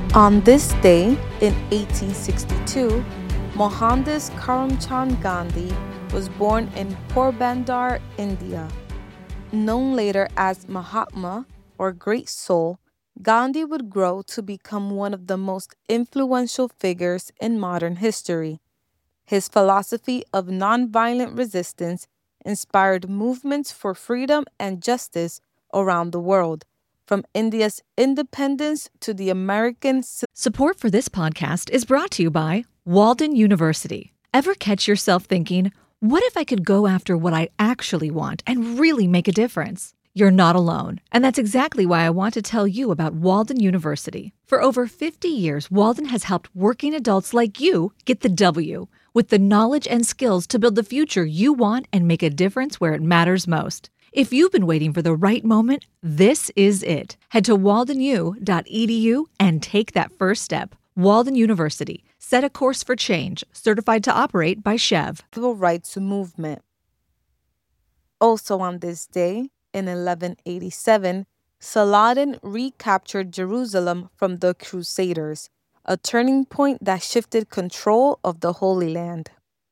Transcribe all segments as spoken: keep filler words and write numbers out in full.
On this day, in eighteen sixty-two, Mohandas Karamchand Gandhi was born in Porbandar, India. Known later as Mahatma, or Great Soul, Gandhi would grow to become one of the most influential figures in modern history. His philosophy of nonviolent resistance inspired movements for freedom and justice around the world, from India's independence to the American Civil Support for this podcast is brought to you by Walden University. Ever catch yourself thinking, what if I could go after what I actually want and really make a difference? You're not alone, and that's exactly why I want to tell you about Walden University. For over fifty years, Walden has helped working adults like you get the W, with the knowledge and skills to build the future you want and make a difference where it matters most. If you've been waiting for the right moment, this is it. Head to walden u dot e d u and take that first step. Walden University. Set a course for change. Certified to operate by Chev. Rights Movement. Also on this day, in eleven eighty-seven, Saladin recaptured Jerusalem from the Crusaders, a turning point that shifted control of the Holy Land.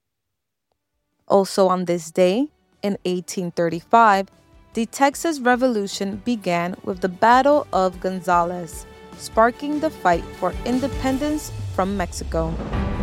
Also on this day, in eighteen thirty-five, the Texas Revolution began with the Battle of Gonzales, sparking the fight for independence from Mexico.